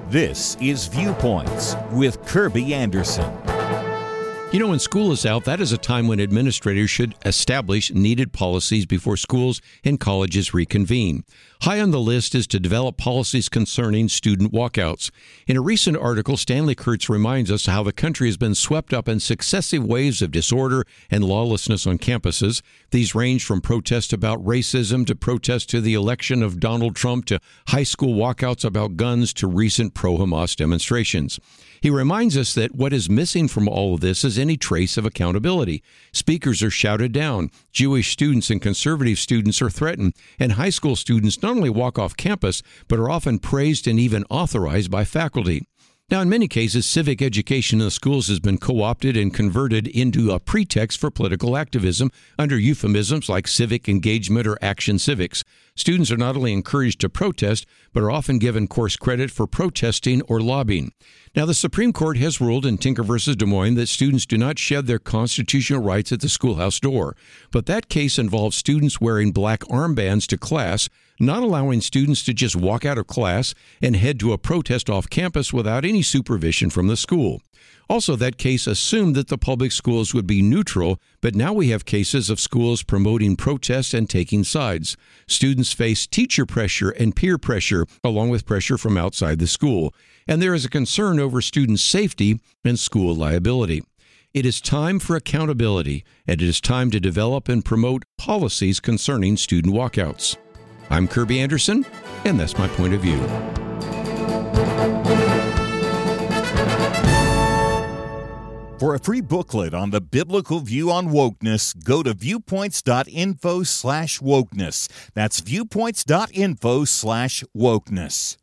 This is Viewpoints with Kirby Anderson. You know, when school is out, that is a time when administrators should establish needed policies before schools and colleges reconvene. High on the list is to develop policies concerning student walkouts. In a recent article, Stanley Kurtz reminds us how the country has been swept up in successive waves of disorder and lawlessness on campuses. These range from protests about racism to protests to the election of Donald Trump to high school walkouts about guns to recent pro-Hamas demonstrations. He reminds us that what is missing from all of this is any trace of accountability. Speakers are shouted down, Jewish students and conservative students are threatened, and high school students not only walk off campus, but are often praised and even authorized by faculty. Now, in many cases, civic education in the schools has been co-opted and converted into a pretext for political activism under euphemisms like civic engagement or action civics. Students are not only encouraged to protest, but are often given course credit for protesting or lobbying. Now, the Supreme Court has ruled in Tinker v. Des Moines that students do not shed their constitutional rights at the schoolhouse door. But that case involves students wearing black armbands to class, not allowing students to just walk out of class and head to a protest off campus without any supervision from the school. Also, that case assumed that the public schools would be neutral, but now we have cases of schools promoting protests and taking sides. Students face teacher pressure and peer pressure, along with pressure from outside the school. And there is a concern over student safety and school liability. It is time for accountability, and it is time to develop and promote policies concerning student walkouts. I'm Kirby Anderson, and that's my point of view. For a free booklet on the biblical view on wokeness, go to viewpoints.info/wokeness. That's viewpoints.info/wokeness.